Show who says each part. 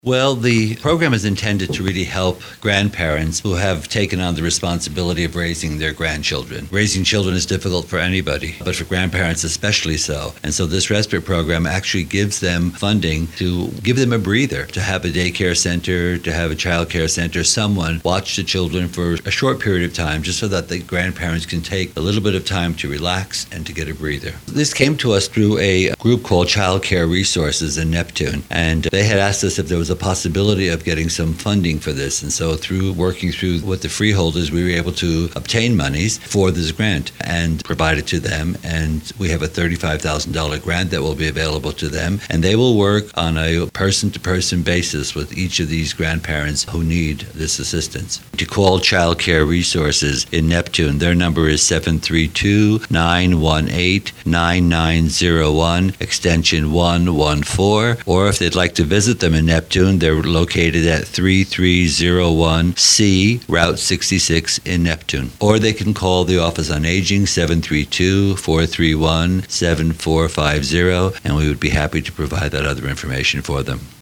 Speaker 1: Well, the program is intended to really help grandparents who have taken on the responsibility of raising their grandchildren. Raising children is difficult for anybody, but for grandparents especially so. And so this respite program actually gives them funding to give them a breather, to have a daycare center, to have a child care center, someone watch the children for a short period of time just so that the grandparents can take a little bit of time to relax and to get a breather. This came to us through a group called Child Care Resources in Neptune, and they had asked us if there was a possibility of getting some funding for this. And so through working through with the freeholders, we were able to obtain monies for this grant and provide it to them. And we have a $35,000 grant that will be available to them. And they will work on a person-to-person basis with each of these grandparents who need this assistance. To call Child Care Resources in Neptune, their number is 732-918-9901, extension 114. Or if they'd like to visit them in Neptune, they're located at 3301C, Route 66 in Neptune. Or they can call the Office on Aging, 732-431-7450, and we would be happy to provide that other information for them.